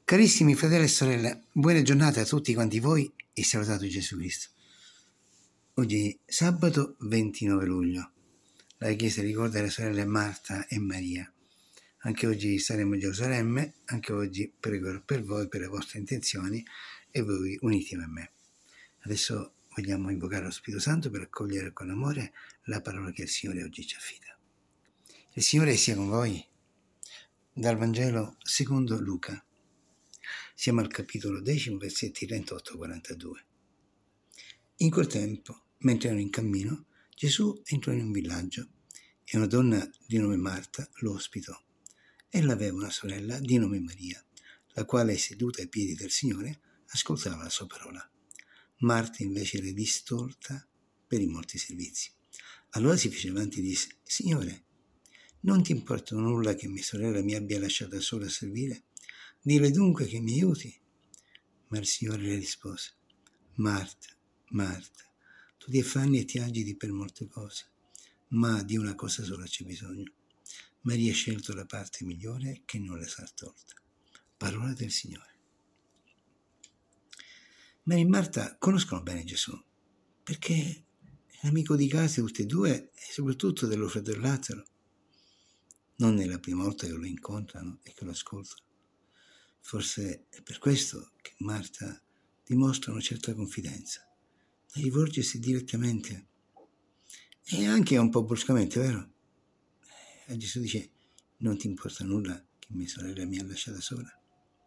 Carissimi fratelli e sorelle, buona giornata a tutti quanti voi e salutato Gesù Cristo. Oggi è sabato 29 luglio. La Chiesa ricorda le sorelle Marta e Maria. Anche oggi saremo a Gerusalemme, anche oggi pregherò per voi, per le vostre intenzioni e voi unitemi a me. Adesso vogliamo invocare lo Spirito Santo per accogliere con amore la parola che il Signore oggi ci affida. Il Signore sia con voi. Dal Vangelo secondo Luca. Siamo al capitolo 10, versetti 38-42. In quel tempo, mentre erano in cammino, Gesù entrò in un villaggio e una donna di nome Marta lo ospitò. Ella aveva una sorella di nome Maria, la quale, seduta ai piedi del Signore, ascoltava la sua parola. Marta invece era distolta per i molti servizi. Allora si fece avanti e disse: Signore, non ti importa nulla che mia sorella mi abbia lasciata sola a servire? Dile dunque che mi aiuti. Ma il Signore le rispose: Marta, Marta, tu ti affanni e ti agiti per molte cose, ma di una cosa sola c'è bisogno. Maria ha scelto la parte migliore che non le sarà tolta. Parola del Signore. Maria e Marta conoscono bene Gesù, perché è amico di casa di tutti e due e soprattutto dello fratello Lazzaro. Non è la prima volta che lo incontrano e che lo ascoltano. Forse è per questo che Marta dimostra una certa confidenza, da rivolgersi direttamente e anche un po' bruscamente, vero? A Gesù dice: non ti importa nulla che mia sorella mi ha lasciata sola?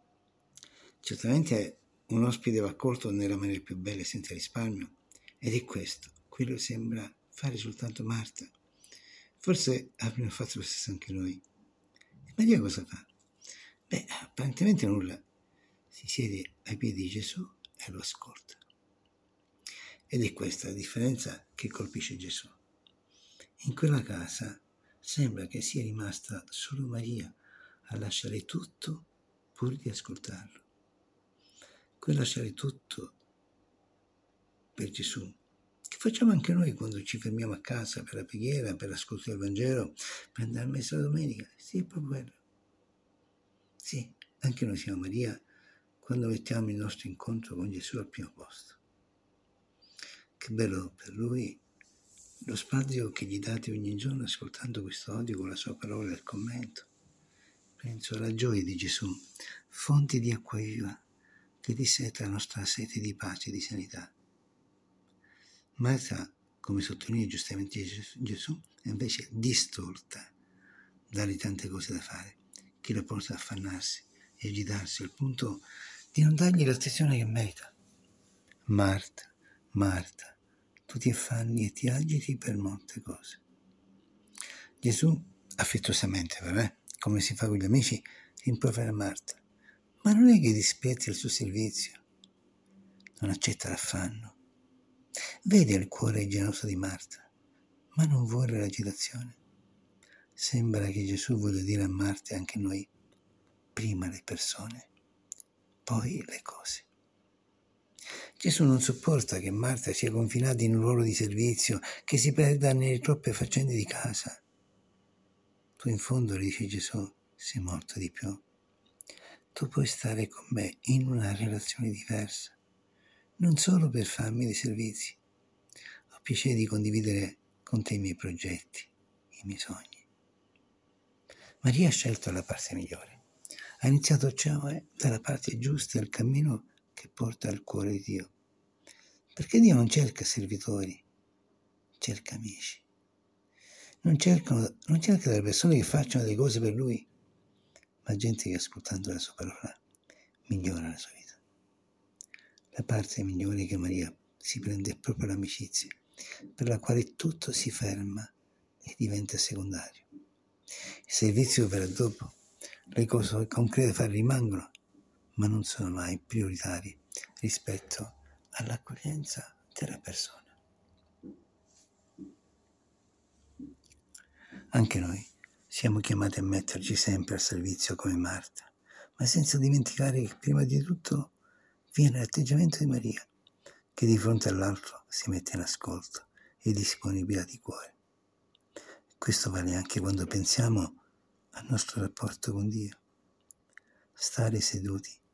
Certamente un ospite va accolto nella maniera più bella e senza risparmio, ed è questo quello che sembra fare soltanto Marta. Forse avremmo fatto lo stesso anche noi. E Maria cosa fa? Beh, apparentemente nulla. Si siede ai piedi di Gesù e lo ascolta. Ed è questa la differenza che colpisce Gesù. In quella casa sembra che sia rimasta solo Maria a lasciare tutto pur di ascoltarlo. Quel lasciare tutto per Gesù, che facciamo anche noi quando ci fermiamo a casa per la preghiera, per ascoltare il Vangelo, per andare a messa la domenica. Sì, è proprio quello. Sì, anche noi siamo Maria quando mettiamo il nostro incontro con Gesù al primo posto. Che bello per Lui lo spazio che gli date ogni giorno ascoltando questo audio con la sua parola e il commento. Penso alla gioia di Gesù, fonte di acqua viva, che disseta la nostra sete di pace e di sanità. Marta, come sottolinea giustamente Gesù, è invece distolta dalle tante cose da fare, che la porta a affannarsi e agitarsi al punto di non dargli l'attenzione che merita. Marta, Marta, tu ti affanni e ti agiti per molte cose. Gesù, affettuosamente, come si fa con gli amici, rimprovera Marta, ma non è che disprezzi il suo servizio, non accetta l'affanno. Vede il cuore generoso di Marta, ma non vuole l'agitazione. Sembra che Gesù voglia dire a Marta e anche a noi: prima le persone, poi le cose. Gesù non sopporta che Marta sia confinata in un ruolo di servizio, che si perda nelle troppe faccende di casa. Tu in fondo, le dice Gesù, sei molto di più. Tu puoi stare con me in una relazione diversa, non solo per farmi dei servizi. Ho piacere di condividere con te i miei progetti, i miei sogni. Maria ha scelto la parte migliore. Ha iniziato cioè dalla parte giusta il cammino che porta al cuore di Dio. Perché Dio non cerca servitori, cerca amici. Non cerca delle persone che facciano delle cose per Lui, ma gente che ascoltando la sua parola migliora la sua vita. La parte migliore che Maria si prende è proprio l'amicizia, per la quale tutto si ferma e diventa secondario. Il servizio verrà dopo, le cose concrete da fare rimangono, ma non sono mai prioritari rispetto all'accoglienza della persona. Anche noi siamo chiamati a metterci sempre al servizio come Marta, ma senza dimenticare che prima di tutto viene l'atteggiamento di Maria, che di fronte all'altro si mette in ascolto e disponibilità di cuore. Questo vale anche quando pensiamo al nostro rapporto con Dio. Stare seduti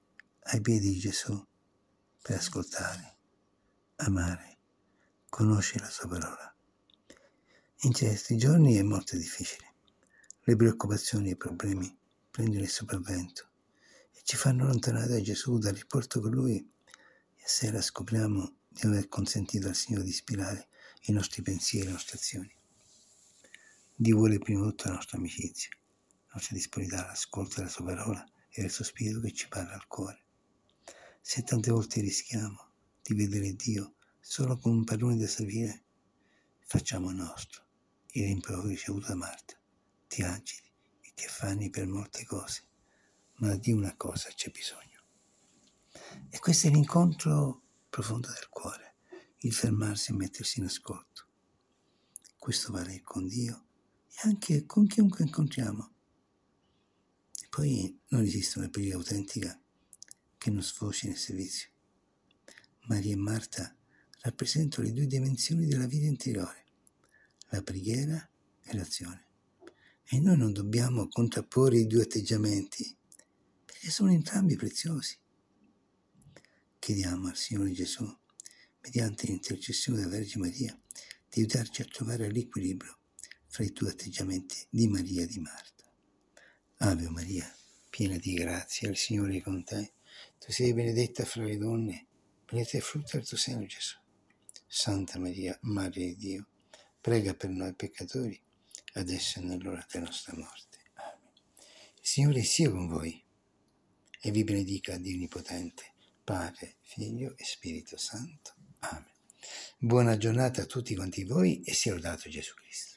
ai piedi di Gesù per ascoltare, amare, conoscere la sua parola. In questi giorni è molto difficile. Le preoccupazioni e i problemi prendono il sopravvento e ci fanno allontanare da Gesù, dal rapporto con Lui, e a sera scopriamo di aver consentito al Signore di ispirare i nostri pensieri e le nostre azioni. Dio vuole prima di tutto la nostra amicizia, la nostra disponibilità all'ascolto della sua parola e del suo spirito che ci parla al cuore. Se tante volte rischiamo di vedere Dio solo come un padrone da servire, facciamo nostro il rimprovero ricevuto da Marta. Ti agiti e ti affanni per molte cose, ma di una cosa c'è bisogno. E questo è l'incontro profondo del cuore, il fermarsi e mettersi in ascolto. Questo vale con Dio e anche con chiunque incontriamo. E poi non esiste una preghiera autentica che non sfoci nel servizio. Maria e Marta rappresentano le due dimensioni della vita interiore, la preghiera e l'azione. E noi non dobbiamo contrapporre i due atteggiamenti, perché sono entrambi preziosi. Chiediamo al Signore Gesù, mediante l'intercessione della Vergine Maria, di aiutarci a trovare l'equilibrio fra i due atteggiamenti di Maria e di Marta. Ave Maria, piena di grazia, il Signore è con te. Tu sei benedetta fra le donne, benedetto è il frutto del tuo seno, Gesù. Santa Maria, Madre di Dio, prega per noi peccatori, adesso e nell'ora della nostra morte. Amen. Il Signore sia con voi e vi benedica Dio Onnipotente, Padre, Figlio e Spirito Santo. Amen. Buona giornata a tutti quanti voi e sia lodato Gesù Cristo.